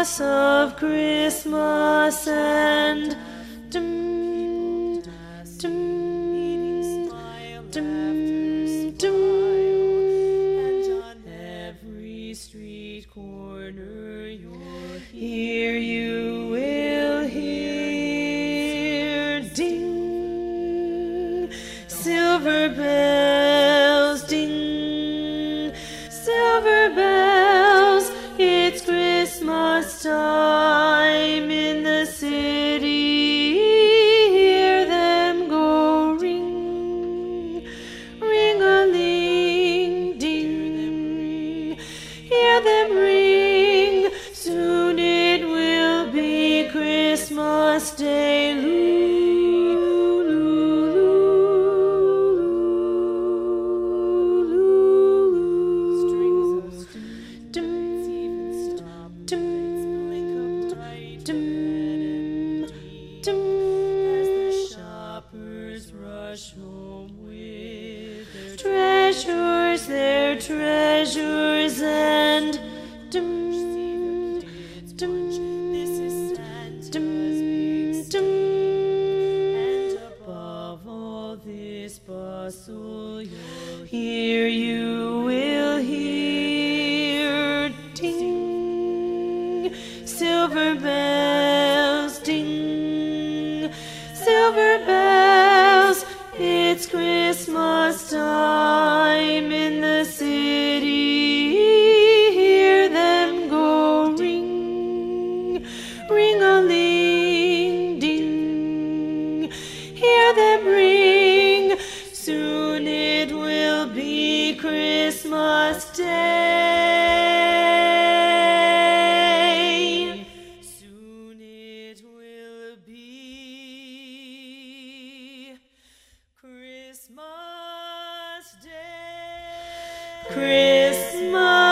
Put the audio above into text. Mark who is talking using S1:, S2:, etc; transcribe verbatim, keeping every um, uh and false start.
S1: Christmas of Christmas and dum, dum, dum, dum, and on every street corner you'll hear, you will hear ding, silver bells, ding, silver bells. It's Christmas time in the city. Hear them go ring, ring-a-ling, ding. Hear them ring. Soon it will be Christmas Day. Loo, loo, loo, loo, loo. Strings of dum, dum, dum, dum, as the shoppers rush home with their treasures, their treasures, and dum, dum, dum, dum, and above all this bustle, you'll hear, you will hear ding, silver bells, ding, silver bells. It's Christmas time in the city. Hear them go ring, ring-a-ling, ding. Hear them ring. Soon it will be Christmas Day. Soon it will be Christmas Day. Christmas